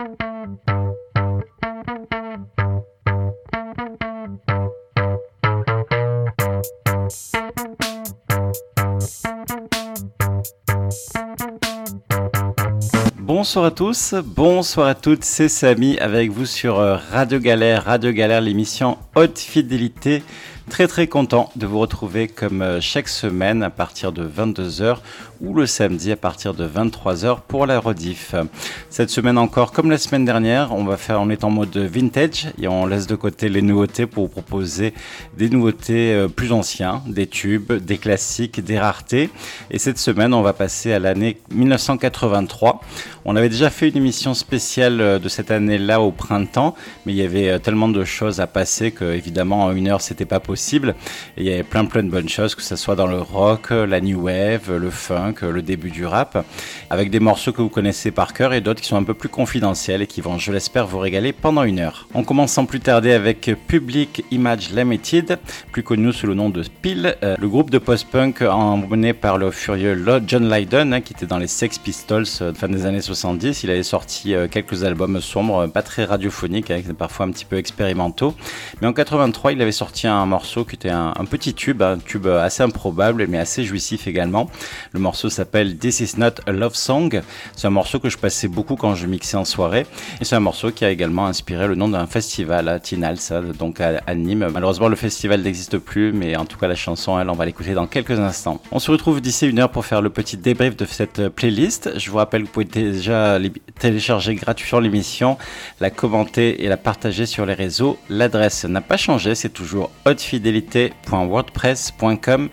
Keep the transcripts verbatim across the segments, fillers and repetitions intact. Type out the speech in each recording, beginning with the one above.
Bonsoir à tous, bonsoir à toutes, c'est Samy avec vous sur Radio Galère, Radio Galère, l'émission Haute Fidélité. Très très content de vous retrouver comme chaque semaine à partir de vingt-deux heures ou le samedi à partir de vingt-trois heures pour la rediff. Cette semaine encore, comme la semaine dernière, on va faire, on est en mode vintage et on laisse de côté les nouveautés pour vous proposer des nouveautés plus anciens, des tubes, des classiques, des raretés. Et cette semaine, on va passer à l'année dix-neuf cent quatre-vingt-trois. On avait déjà fait une émission spéciale de cette année-là au printemps, mais il y avait tellement de choses à passer que évidemment en une heure c'était pas possible. Et il y avait plein plein de bonnes choses, que ce soit dans le rock, la new wave, le funk, le début du rap, avec des morceaux que vous connaissez par cœur et d'autres qui sont un peu plus confidentiels et qui vont, je l'espère, vous régaler pendant une heure. On commence sans plus tarder avec Public Image Limited, plus connu sous le nom de Peel, euh, le groupe de post-punk emmené par le furieux John Lydon, hein, qui était dans les Sex Pistols euh, fin des années soixante-dix. Il avait sorti euh, quelques albums sombres, pas très radiophoniques, hein, parfois un petit peu expérimentaux. Mais en quatre-vingt-trois, il avait sorti un morceau qui était un, un petit tube, un tube assez improbable mais assez jouissif également. Le morceau s'appelle This Is Not a Love Song. C'est un morceau que je passais beaucoup quand je mixais en soirée et c'est un morceau qui a également inspiré le nom d'un festival à Tinal, ça, donc à, à Nîmes. Malheureusement le festival n'existe plus, mais en tout cas la chanson, elle, on va l'écouter dans quelques instants. On se retrouve d'ici une heure pour faire le petit débrief de cette playlist. Je vous rappelle que vous pouvez déjà télécharger gratuitement l'émission, la commenter et la partager sur les réseaux. L'adresse n'a pas changé, c'est toujours hautefidélité point wordpress point com,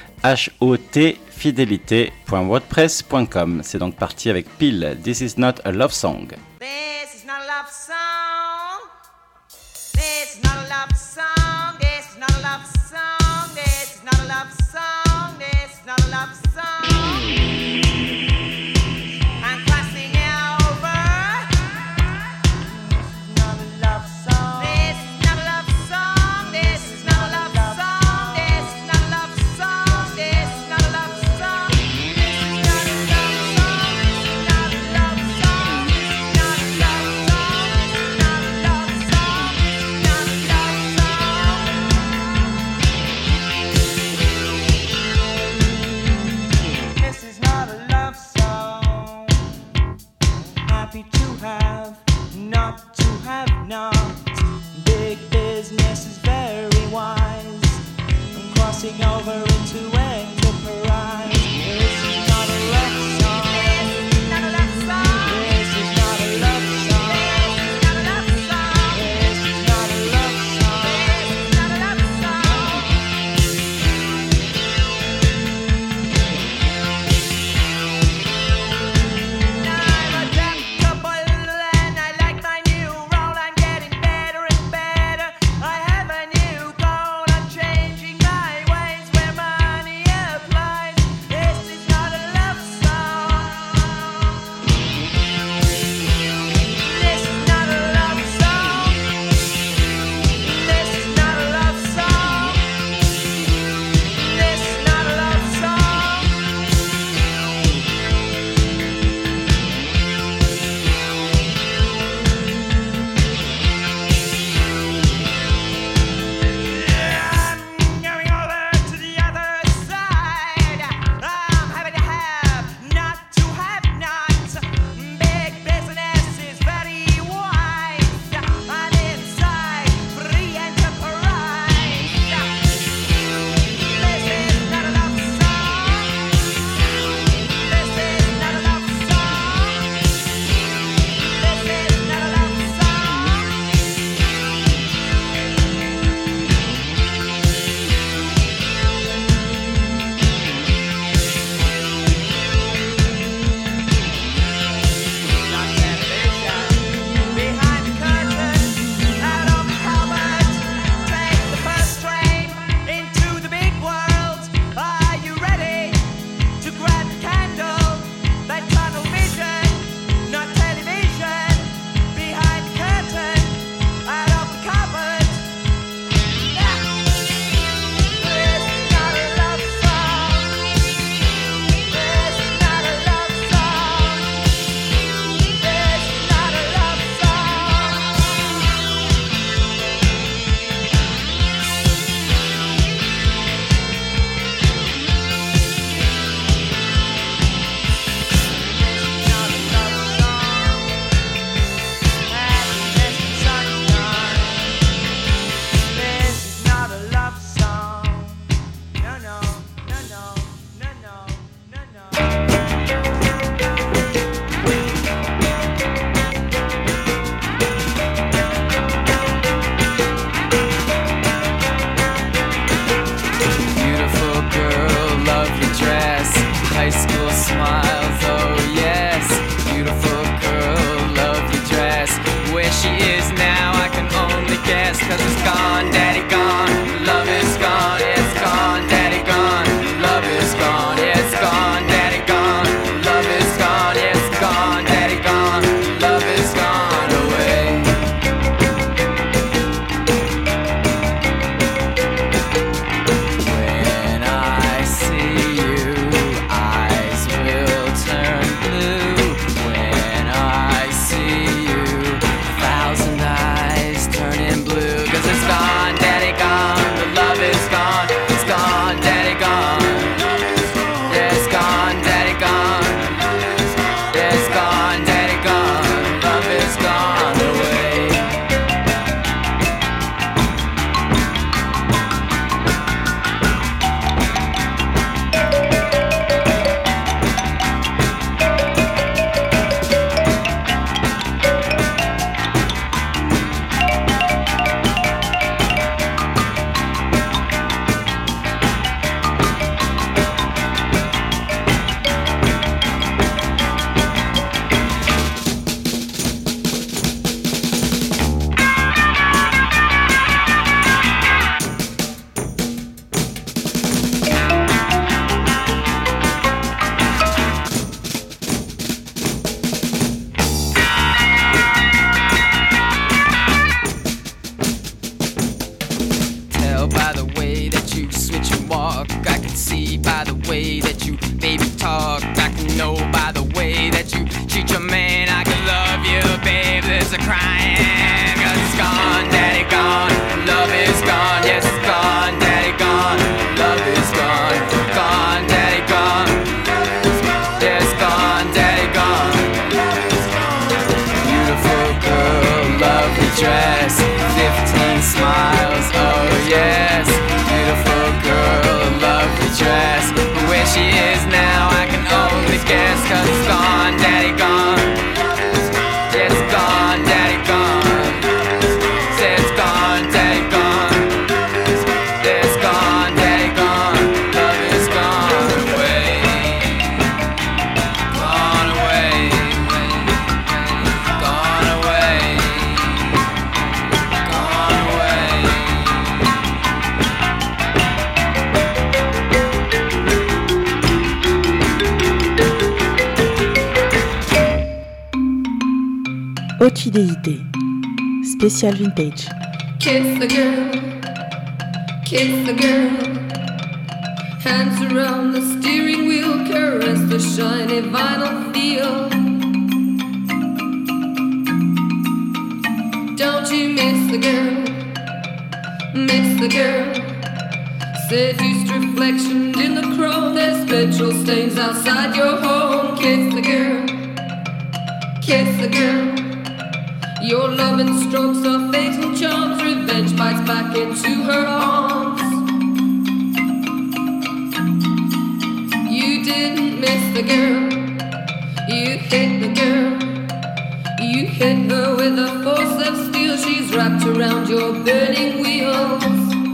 H O T fidélité point wordpress point com. C'est donc parti avec Peel, This Is Not a Love Song. This is not a love song. This is not a love song. This is not a love song. This is not a love song. This is not a love song. I'm crossing over. This is not a love song. This is not a love song. This is not a love song. This is not a love song. This is not a love song. This is not a love song. This is not a love song. This is not a love she is now I can only guess, cause it's gone, daddy gone. Love is gone, yeah, it's gone, daddy gone. Love is gone, yeah, it's gone, daddy gone. Love is gone, yeah, it's gone, daddy gone. Love is gone away. When I see you, eyes will turn blue. When I see you, a thousand eyes turning blue. Cause it's gone, daddy gone. The love is gone, it's gone, daddy gone. Yeah, it's gone, daddy gone. Yeah, it's gone, daddy gone. Love is gone away. Tell by the way that you switch and walk. I can see by the way that you baby talk. I can know by the way that you treat your man. I can love you, babe. There's a crying. Cause it's gone, daddy gone. Love is gone, yes, it's gone, daddy gone. Love is gone, gone, daddy gone. Yes, gone, daddy gone. Beautiful girl, lovely dress, fifteen smiles, oh yes. Beautiful girl, lovely dress. But where she is now, I can only guess. Cause it's gone, daddy gone. Yeah, it's gone, daddy gone. Say it's gone, daddy gone. Yeah, it's gone, daddy gone. Love is gone away. Gone away. Gone away. Gone away. Haute fidélité. Spécial vintage. Kiss the girl, kiss the girl. Hands around the steering wheel, caress the shiny vinyl feel. Don't you miss the girl, miss the girl. Seduced reflection in the chrome, there's petrol stains outside your home. Kiss the girl, kiss the girl. Your loving strokes are fatal charms, revenge bites back into her arms. You didn't miss the girl, you hit the girl. You hit her with a force of steel, she's wrapped around your burning wheels.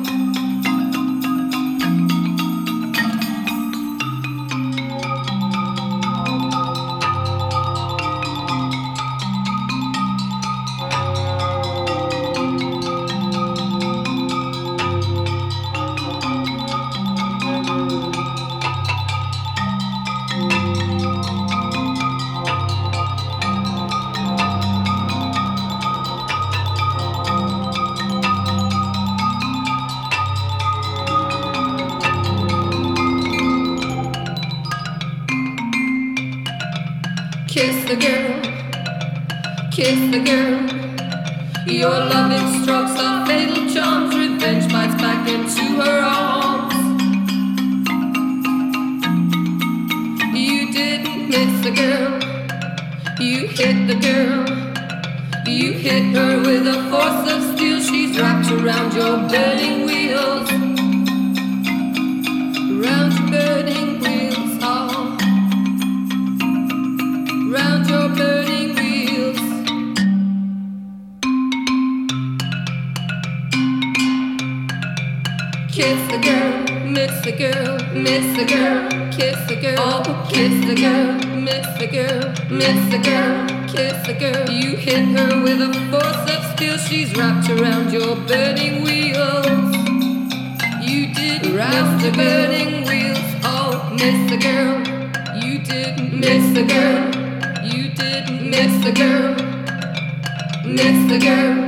Kiss the girl, kiss the girl. Your loving strokes are fatal charms, revenge bites back into her arms. You didn't miss the girl, you hit the girl. You hit her with a force of steel, she's wrapped around your burning wheels. Around your burning wheels, oh. Round your burning wheels. Kiss the girl, miss the girl, miss the girl, kiss the girl, oh, kiss the girl, miss the girl, miss the girl, kiss the girl. You you hit her with a force of steel. She's wrapped around your burning wheels. You did round the burning wheels. Oh, miss the girl. You didn't miss the girl. You didn't miss the girl. Miss the girl.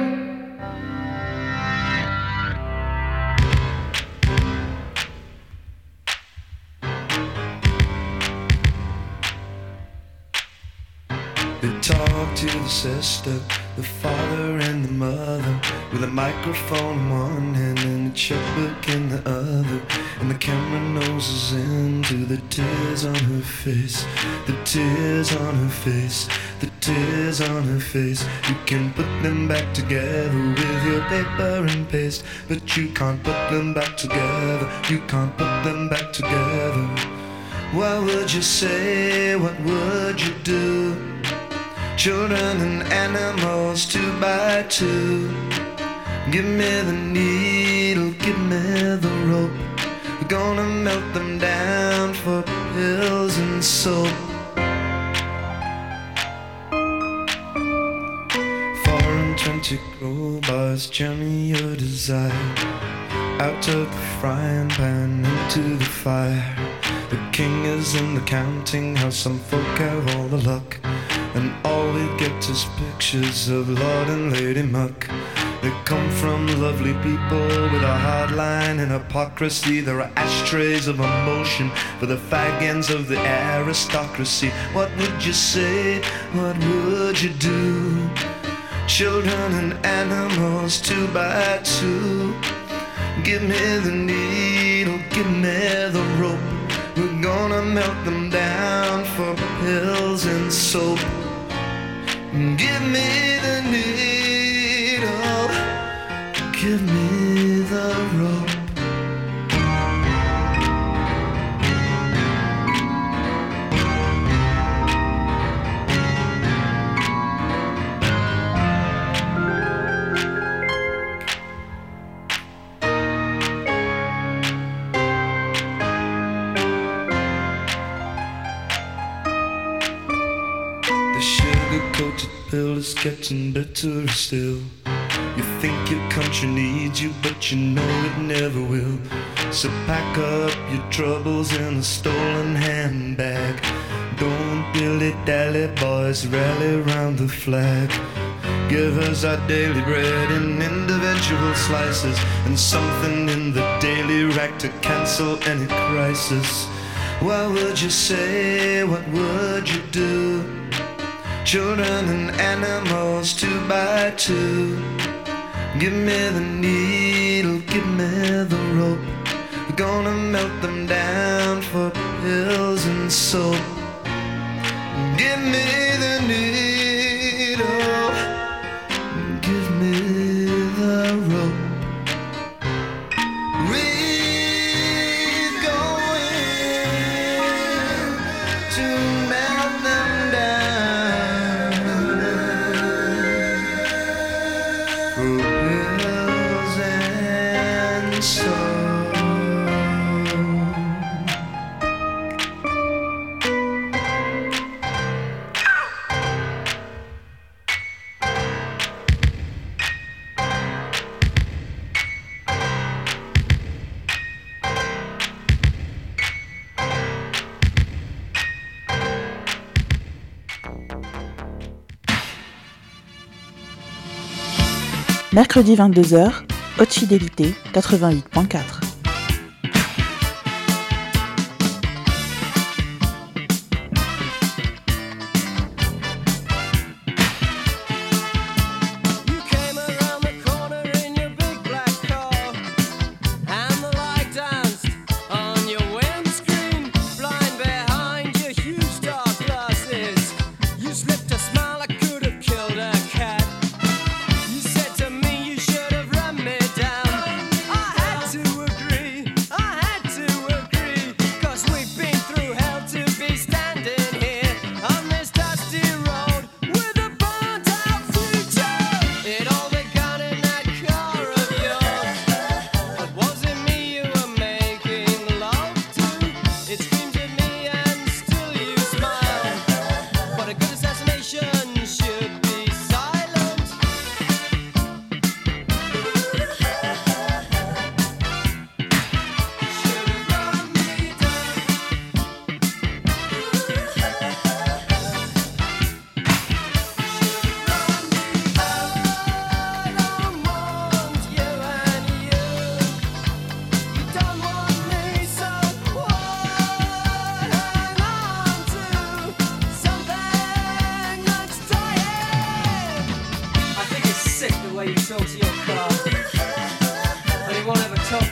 They talk to the sister, the father and the mother, with a microphone in one hand and a checkbook in the other. And the camera noses into the tears on her face, the tears on her face, the tears on her face. You can put them back together with your paper and paste, but you can't put them back together, you can't put them back together. What would you say, what would you do? Children and animals, two by two. Give me the needle, give me the rope. We're gonna melt them down for pills and soap. Four and twenty crowbars, jamming your desire out of the frying pan into the fire. The king is in the counting house, some folk have all the luck, and all we get is pictures of Lord and Lady Muck. They come from lovely people with a hard line and hypocrisy. There are ashtrays of emotion for the fag ends of the aristocracy. What would you say? What would you do? Children and animals, two by two. Give me the needle, give me the rope. We're gonna melt them down for pills and soap. Give me the needle, give me the rope. Pill is getting better still. You think your country needs you, but you know it never will. So pack up your troubles in a stolen handbag. Don't dilly-dally, boys, rally round the flag. Give us our daily bread in individual slices, and something in the daily rack to cancel any crisis. What would you say? What would you do? Children and animals, two by two. Give me the needle, give me the rope. We're gonna melt them down for pills and soap. Give me the needle, give me the rope. We're going to melt them down for pills and soap. Mercredi vingt-deux heures, Haute Fidélité quatre-vingt-huit point quatre. To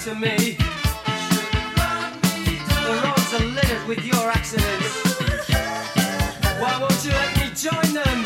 to me. The roads are littered with your accidents. Why won't you let me join them?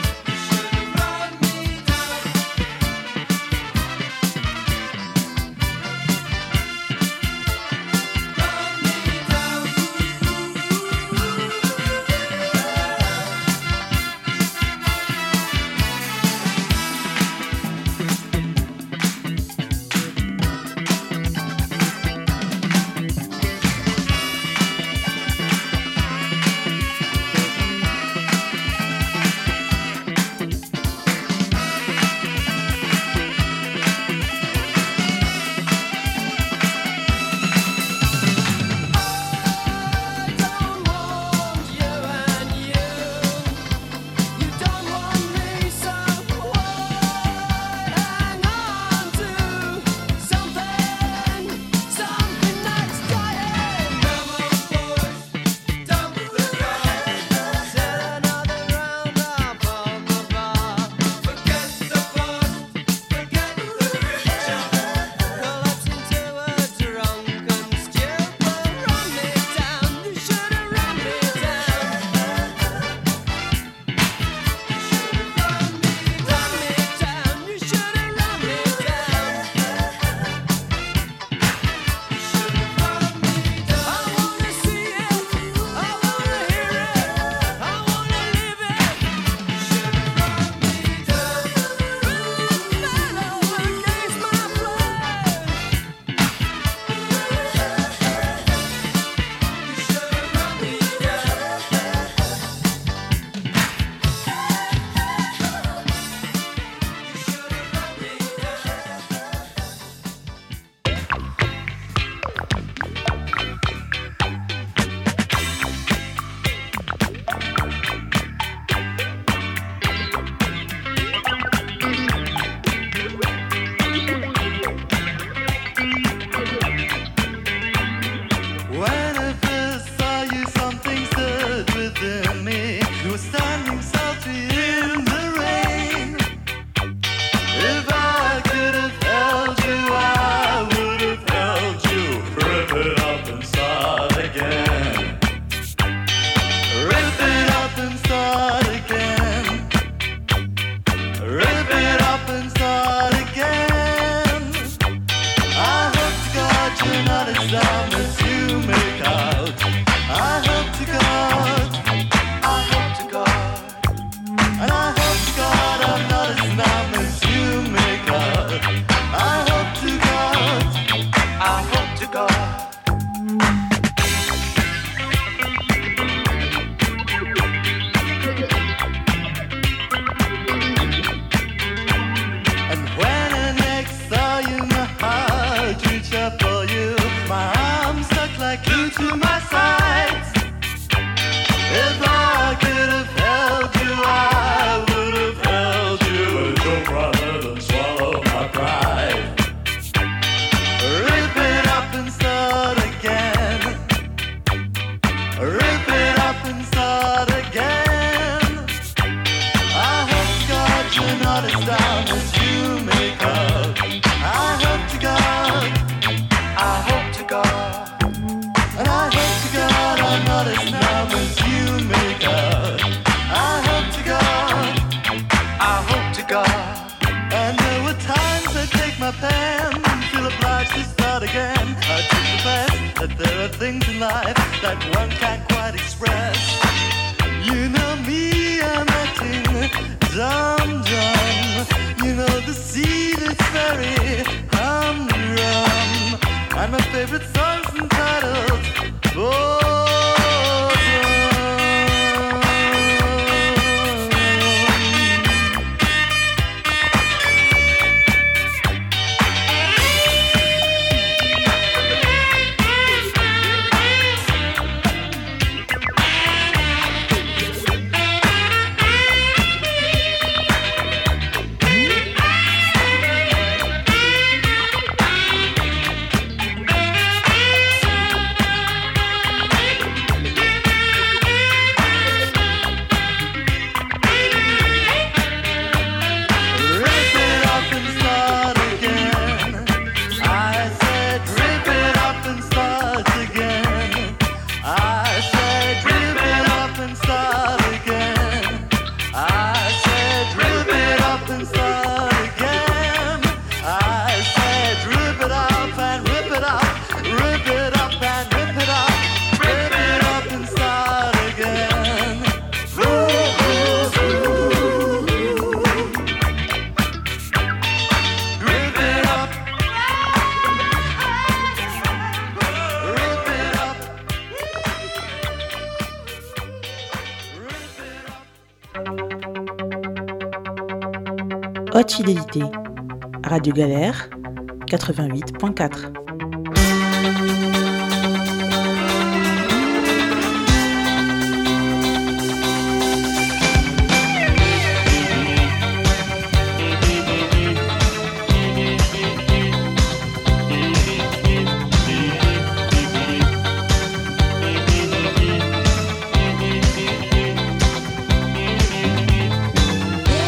Haute fidélité. Radio Galère, quatre-vingt-huit point quatre.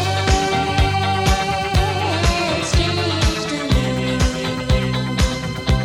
It's changed a little.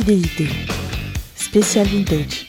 fidélité. Spécial vintage.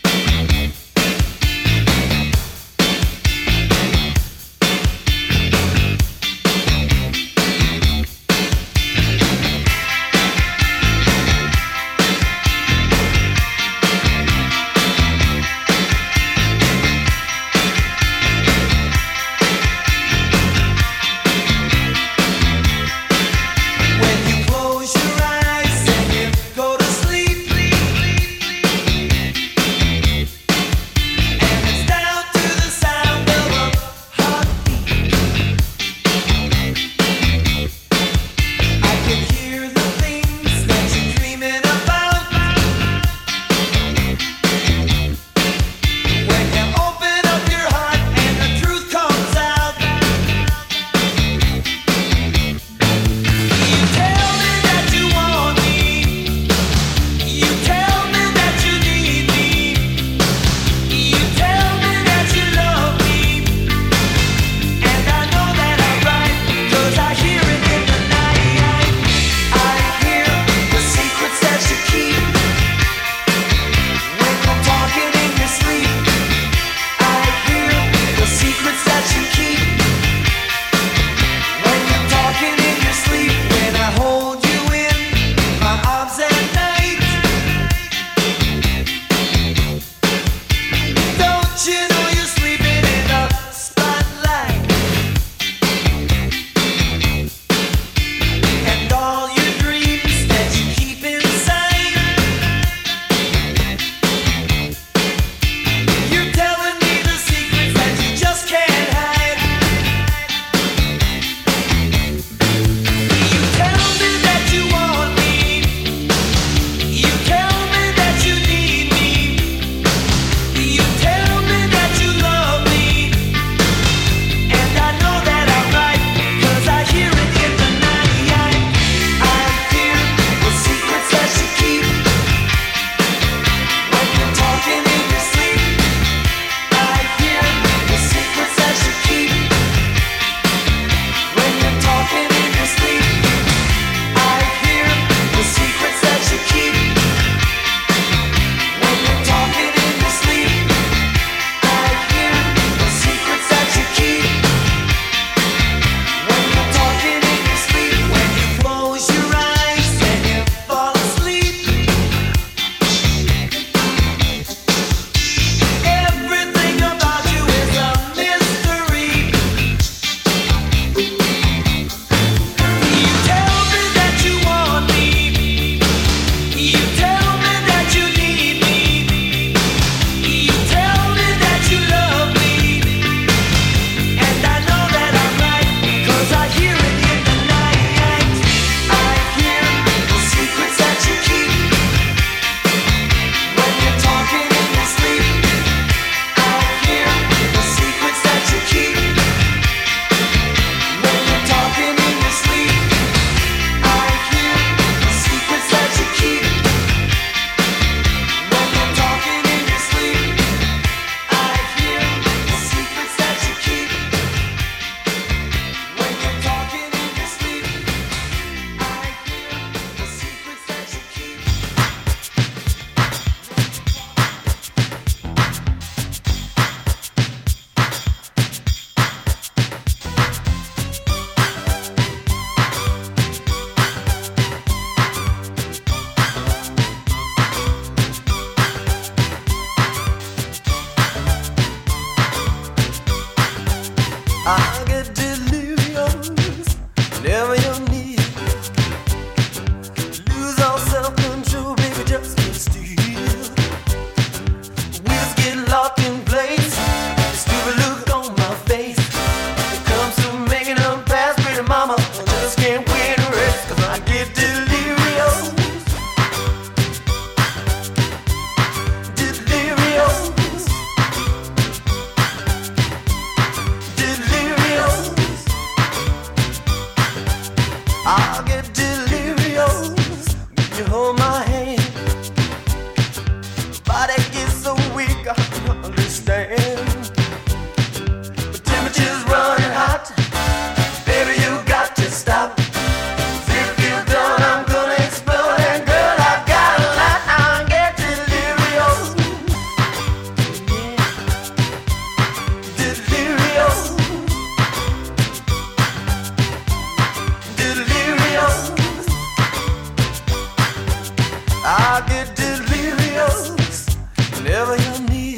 whatever you need.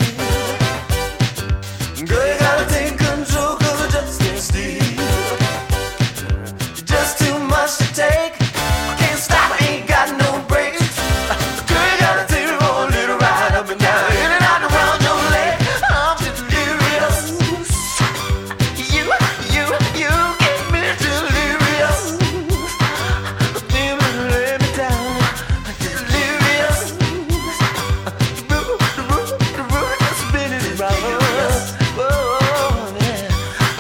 Girl, you gotta take control, cause I just can't steal. Just too much to take. I can't stop, I ain't got no brakes. Girl, you gotta take it for a little ride up and down, in and out around your leg. I'm delirious. You, you, you get me delirious. Baby, lay me down. Delirious. The root, the root, the root is spinning around. Oh, yeah.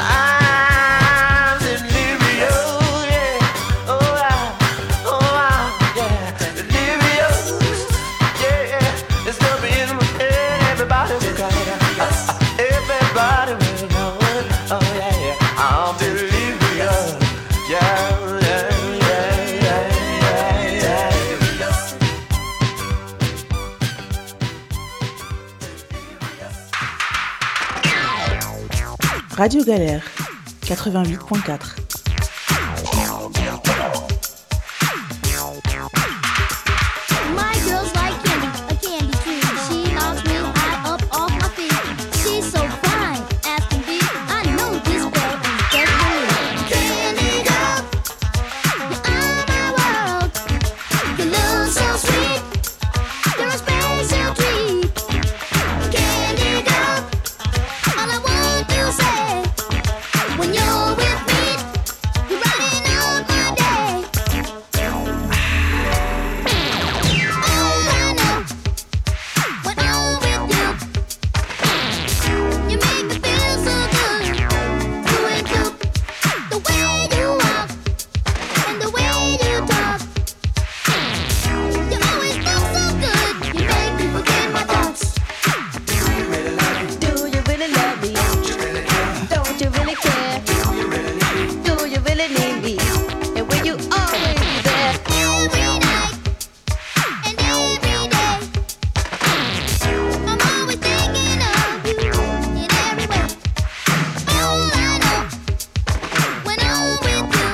I'm delirious, yeah. Oh, I, oh, I, yeah. Delirious, yeah. It's gonna be in my head. Everybody will cry. Everybody will know it. Oh, yeah, yeah. I'm delirious, yeah, yeah, yeah, yeah, yeah, yeah. Radio Galère, quatre-vingt-huit point quatre. My girl's like candy, a candy tree. She knocks me high up off my feet. She's so fine, as can be. I know this girl is just for me. Candy girl, you're my world. You look so sweet, you're a special treat. Candy girl, all I want to say, when you're with me, you're brighten up my day. Oh, I know, when I'm with you, you make me feel so good. You and you, the way you walk and the way you talk, you always look so good. You make me forget my thoughts. Do you really love me? Don't you really care? Do you really need me? And will you always be there? Every night and every day, I'm always thinking of you in every way. All I know, when I'm with you,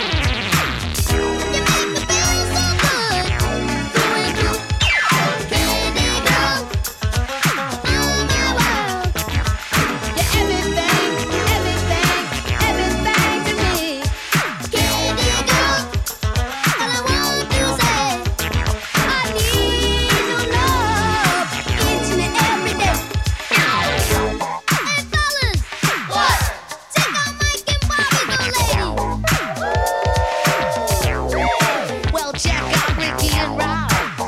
you make me feel so good. You and you, candy girl, oh my world. You're everything, everything, everything to me. Candy girl, all I want to say, I need your love each and every day. Hey fellas, what? Check out Mike and Bobby the lady. Well, check out Ricky and Rob.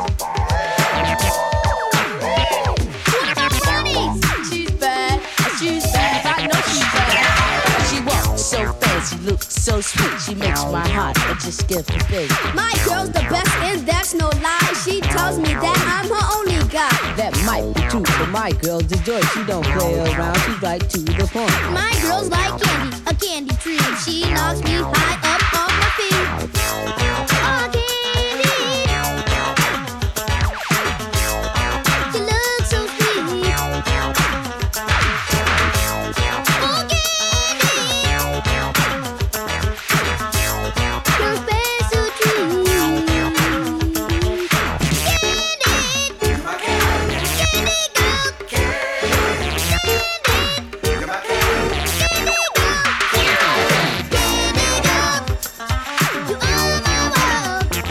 What about Bunnies? She's bad, she's bad, I know she's bad. She walks so fancy, looks so sweet. She makes my heart just skip a beat. My girl's the best and that's no lie. She tells me that I'm her only guy. That might be true, but my girl's a joy. She don't play around, she's right to the point. My girl's like candy, a candy tree. She knocks me high up off my feet. Oh, candy. You look so sweet. Oh, candy. You're a special treat. Candy. Candy girl. Candy.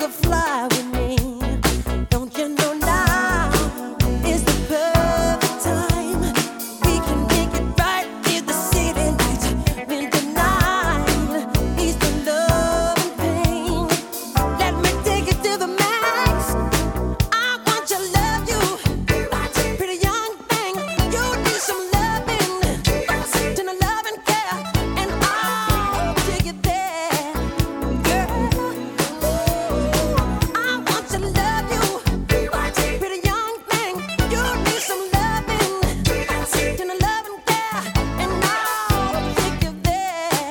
to fly with me. Don't you know now is the perfect time? We can make it right in the city lights. When the night is the love and pain. Let me take it to the max. I want to love you, pretty young thing. You need some loving, then a love and care, and I'll take it there, girl. Ooh, I want to love you, pretty young thing. You need some loving, then a love and care, and I'll take you there.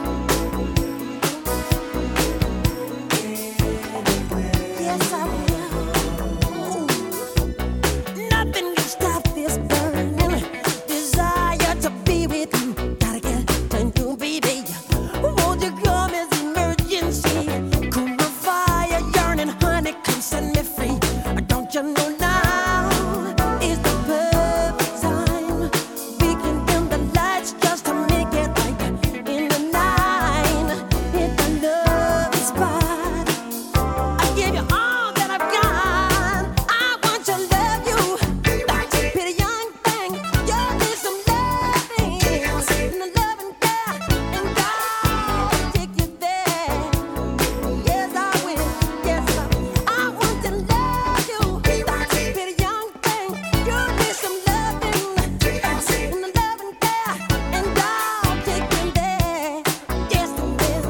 Yes, I will. Nothing can stop this burning desire to be with you. Gotta get to you, baby. Won't you come as emergency? Cool my fire, yearning, honey, come set me free. Don't you know now is the perfect time? We can dim the lights just to make it right in the night. Hit the love spot. I give you all that I've got. I want to love you, pretty young thing. You need some loving, and a loving care, and I'll take you there. Yes, I will. Yes, I will. I want to love you, pretty young thing. You need some loving, and a loving care, and I'll take you there. Yes, I will.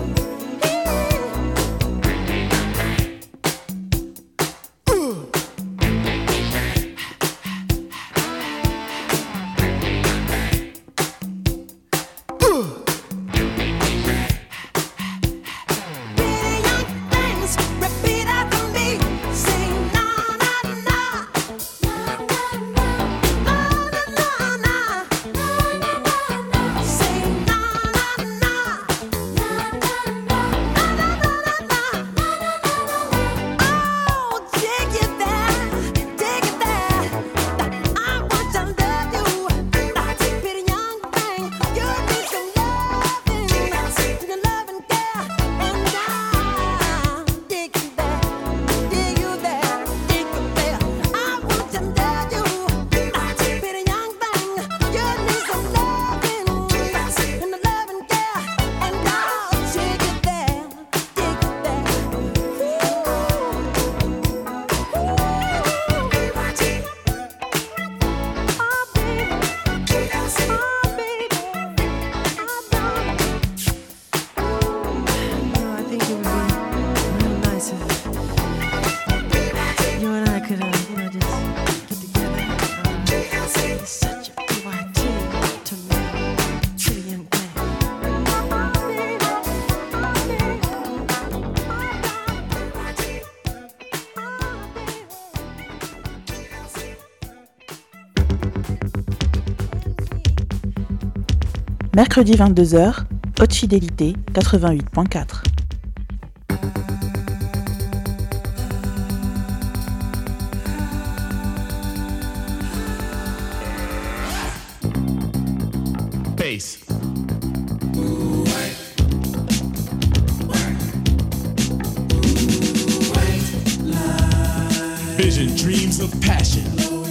Pretty young things, repeat after me. Say na na na, na na na, na na na. Say na na na, na na na, na na na. Oh, take it there, take it there. I want to love you, pretty young thing. You need some loving, some love and care, and I'll take you there, take you there, take you there. I want to love you, pretty young thing. You need some loving, and love and care, and I'll take you there, take you there. I think it would be real nice if you and I could, uh, you know, just get together. Uh, it's such a B Y T to me, pretty young thing. Mercredi vingt-deux heures, Haute Fidélité quatre-vingt-huit point quatre. Bass. Vision, dreams of passion.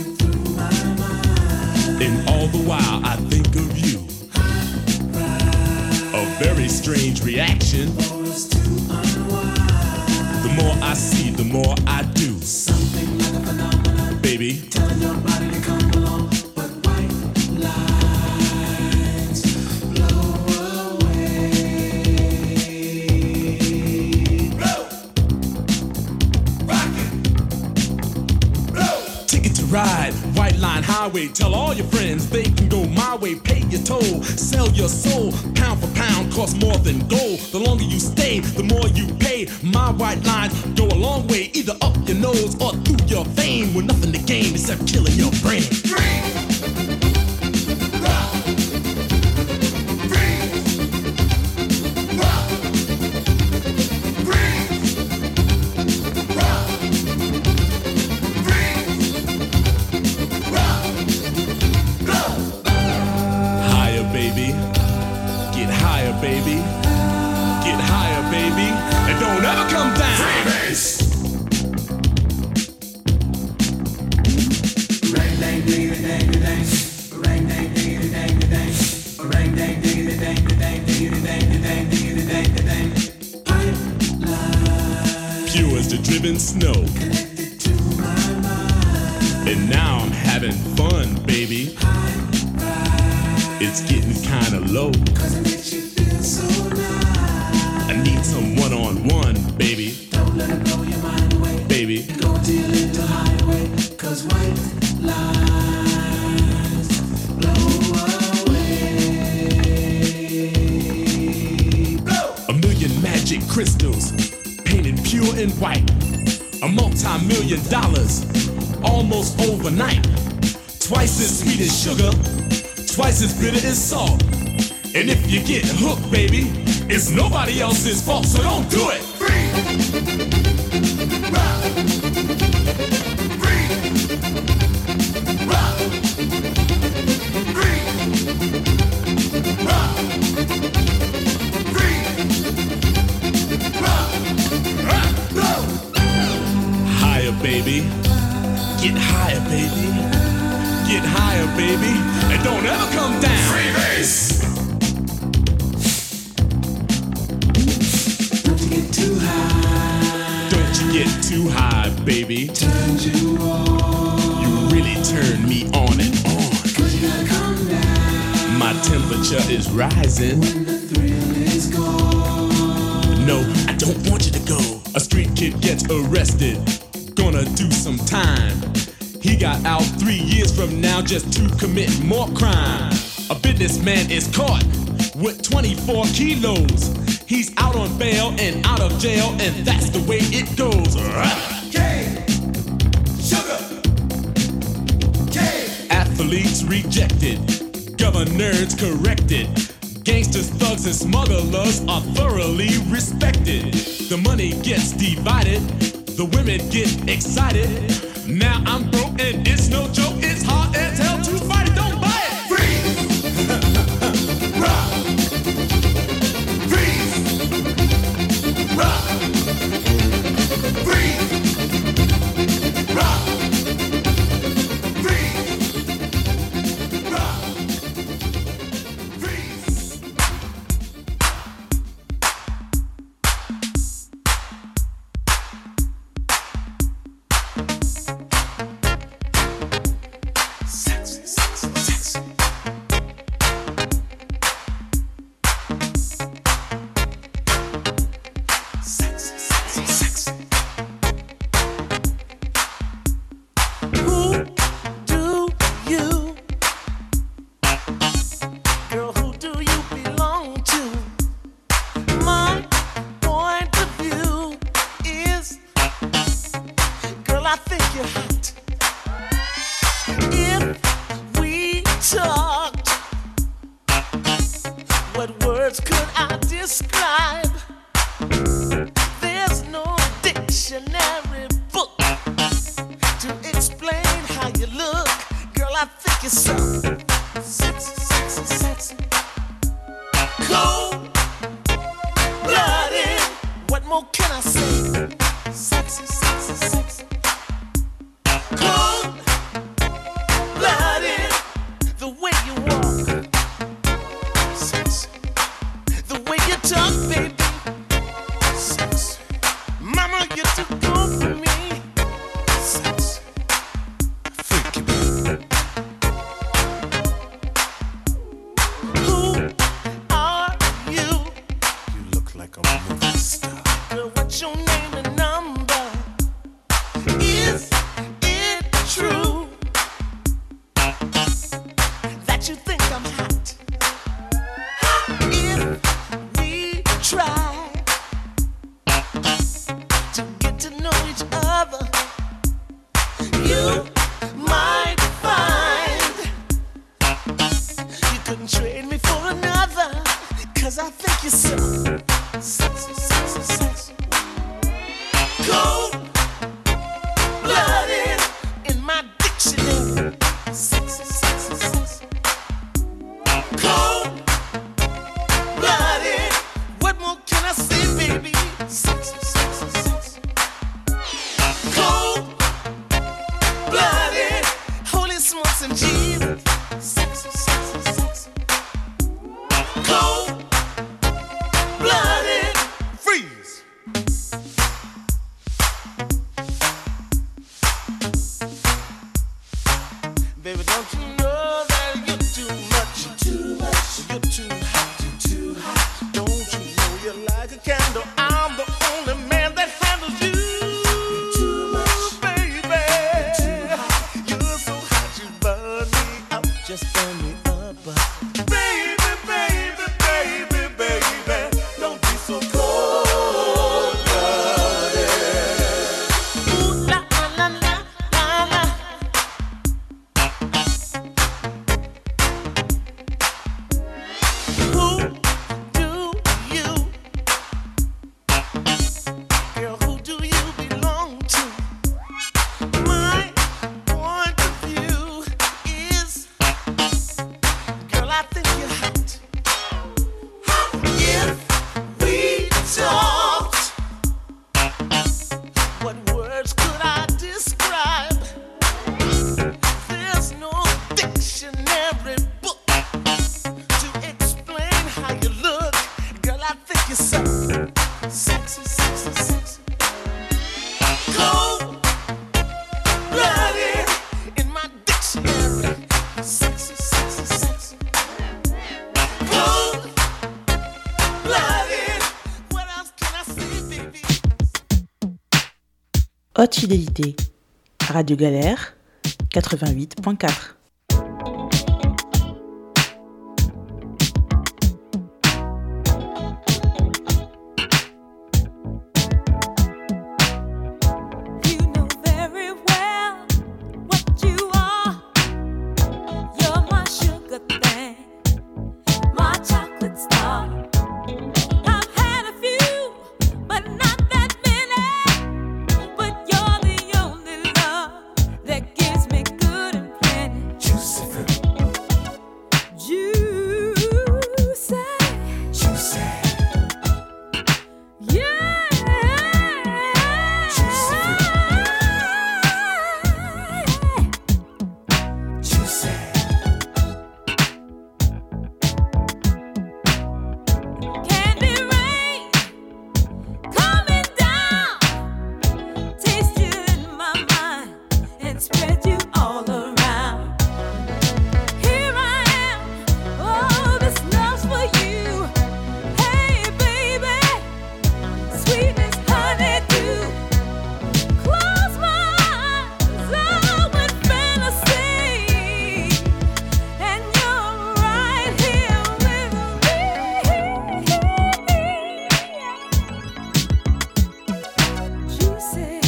And all the while I think of you. A very strange reaction. The more I see, the more I do. Something like a phenomenon. Baby. Tell your body to come along. But white lines blow away. Blow. Rock it. Blow. Ticket to ride. White Line Highway. Tell all your friends they can go my way. Pay your toll. Sell your soul. Pound for pound costs more than gold. The longer you stay, the more you pay. My white lines go a long way, either up your nose or through your vein, with nothing to gain except killing your brain. Higher, baby. Get higher, baby. Get higher, baby. And don't ever come down. Freebase. pure as the driven snow. And now I'm having fun, baby. It's getting kinda low. Cause it makes you feel so nice. I need some one-on-one, baby. Don't let it blow your mind away. Baby. Go to your little hideaway. Cause white lies blow away. Blow. A million magic crystals painted pure and white. A multi-million dollars almost overnight. Twice as sweet as sugar, twice as bitter as salt. And if you get hooked, baby, it's nobody else's fault, so don't do it. Free. Rock. Free. Rock. Free. Rock. Free. Rock. Rock. Go. Higher, baby. Get higher, baby. Get higher, baby. And don't ever come down. Freebase. Don't you get too high. Don't you get too high, baby. Turns you on. You really turn me on and on. Cause you gotta come down. My temperature is rising. When the thrill is gone. No, I don't want you to go. A street kid gets arrested. Gonna do some time. He got out three years from now just to commit more crime. A businessman is caught with twenty-four kilos. He's out on bail and out of jail, and that's the way it goes. Cane, sugar, cane. Athletes rejected, governors corrected. Gangsters, thugs, and smugglers are thoroughly respected. The money gets divided, the women get excited. Now I'm broke and it's no joke. It's hard as hell to fight it. Don't buy it. Freeze. Rock. Freeze. Rock. Freeze. Rock. Freeze. Rock. Freeze. What words could I describe? There's no dictionary book to explain how you look. Girl, I think you're so sexy, sexy, sexy. Cold blooded in my dictionary. Sexy, sexy, sexy. Cold blooded. What else can I say, baby? Haute fidélité. Radio Galère, quatre-vingt-huit point quatre. You know very well what you are. You're my sugar thing, my chocolate star. I've had a few, but not that many. But you're the only love that gives me good and plenty. Juicy fruit. Juicy. Juicy. Yeah. Juicy fruit. Juicy. Candy rain coming down. Taste you in my mind and spread you all around. Here I am, oh, this love's for you. Hey, baby, sweet as honeydew. Close my eyes, oh, with fantasy, and you're right here with me. Juicy.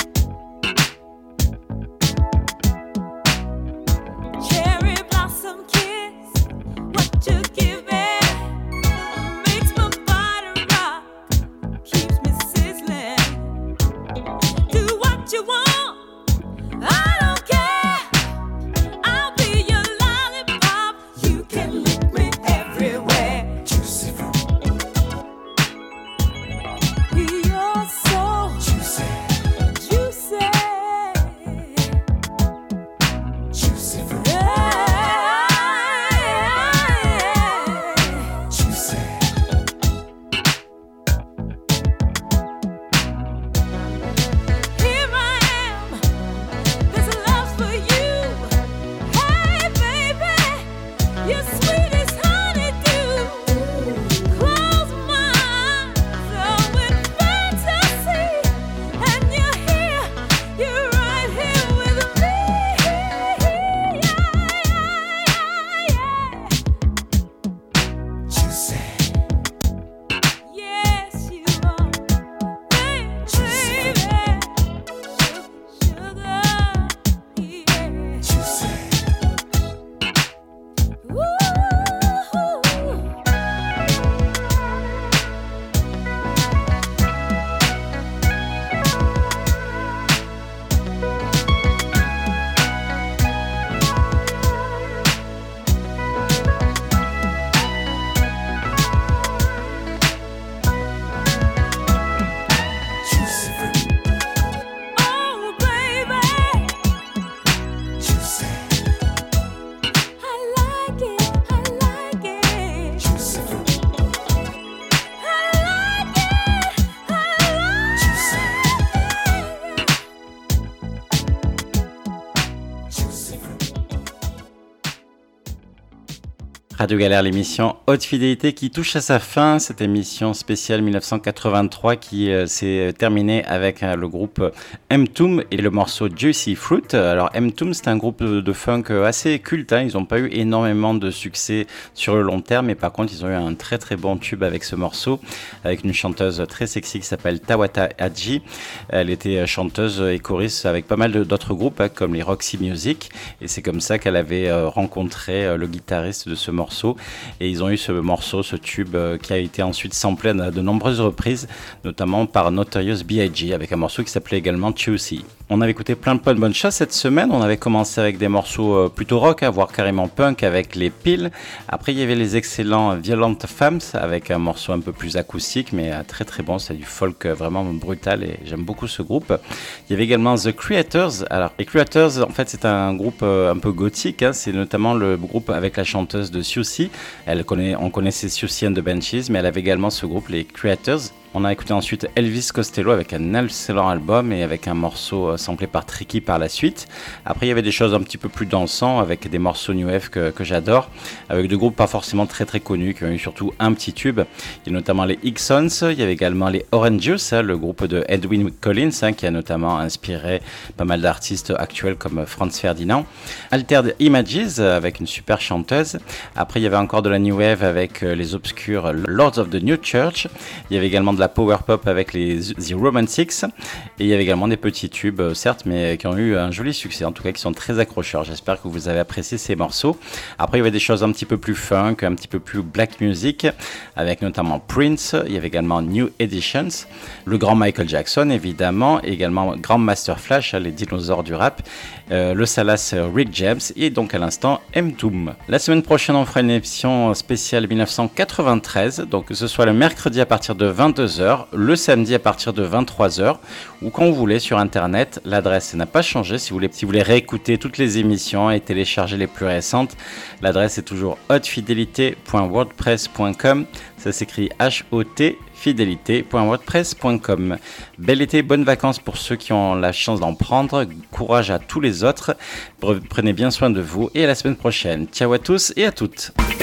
Cherry blossom kiss, what you give me makes my body rock, keeps me sizzling. Do what you want, I don't care. I'll be your lollipop. You can lick me everywhere. Juicy fruit. You're so juicy, juicy. Juicy fruit. Juicy. Here I am, this love's for you. Hey, baby, you're sweet as honeydew. Close my eyes, oh, with fantasy, and you're here, you're right here with me. Juicy. Yes, you are, baby. Sugar, yeah. Juicy. Ooh. Juicy fruit. Oh, baby. Juicy. I like it, I like it. Juicy fruit. I like it, I like it. Juicy fruit. Radio Galère, l'émission Haute Fidélité qui touche à sa fin. Cette émission spéciale dix-neuf cent quatre-vingt-trois qui euh, s'est terminée avec euh, le groupe M-Toom et le morceau Juicy Fruit. Alors M-Toom, c'est un groupe de, de funk assez culte, hein. Ils n'ont pas eu énormément de succès sur le long terme, mais par contre ils ont eu un très très bon tube avec ce morceau, avec une chanteuse très sexy qui s'appelle Tawata Hadji. Elle était chanteuse et choriste avec pas mal de, d'autres groupes, hein, comme les Roxy Music, et c'est comme ça qu'elle avait euh, rencontré euh, le guitariste de ce morceau morceau. Et ils ont eu ce morceau, ce tube euh, qui a été ensuite samplé à de nombreuses reprises, notamment par Notorious B I G avec un morceau qui s'appelait également Juicy. On avait écouté plein de, plein de bonnes choses cette semaine. On avait commencé avec des morceaux euh, plutôt rock, hein, voire carrément punk avec les Pills. Après, il y avait les excellents Violent Femmes avec un morceau un peu plus acoustique, mais euh, très très bon. C'est du folk euh, vraiment brutal et j'aime beaucoup ce groupe. Il y avait également The Creators. Alors, les Creators, en fait, c'est un groupe euh, un peu gothique. Hein. C'est notamment le groupe avec la chanteuse de Siouxsie. Elle connaît, on connaissait Siouxsie and the Banshees, mais elle avait également ce groupe, les Creators. On a écouté ensuite Elvis Costello avec un excellent album et avec un morceau euh, samplé par Tricky par la suite. Après, il y avait des choses un petit peu plus dansants avec des morceaux new wave que, que j'adore, avec des groupes pas forcément très très connus qui ont eu surtout un petit tube. Il y a notamment les Hicksons, il y avait également les Orange Juice, hein, le groupe de Edwin Collins hein, qui a notamment inspiré pas mal d'artistes actuels comme Franz Ferdinand. Altered Images avec une super chanteuse. Après, il y avait encore de la new wave avec euh, les obscurs Lords of the New Church. Il y avait également de la power pop avec les The Romantics et il y avait également des petits tubes certes mais qui ont eu un joli succès, en tout cas qui sont très accrocheurs. J'espère que vous avez apprécié ces morceaux. Après il y avait des choses un petit peu plus funk, un petit peu plus black music avec notamment Prince. Il y avait également New Editions, le grand Michael Jackson évidemment, et également Grand Master Flash, les dinosaures du rap, euh, le Salas Rick James et donc à l'instant M-Doom. La semaine prochaine on fera une émission spéciale dix-neuf cent quatre-vingt-treize, donc que ce soit le mercredi à partir de vingt-deux heures, le samedi à partir de vingt-trois heures ou quand vous voulez sur internet. L'adresse n'a pas changé. Si vous voulez, si vous voulez réécouter toutes les émissions et télécharger les plus récentes, l'adresse est toujours haute fidélité point wordpress point com. Ça s'écrit H O T fidélité point wordpress point com. Bel été, bonnes vacances pour ceux qui ont la chance d'en prendre. Courage à tous les autres. Prenez bien soin de vous et à la semaine prochaine. Ciao à tous et à toutes.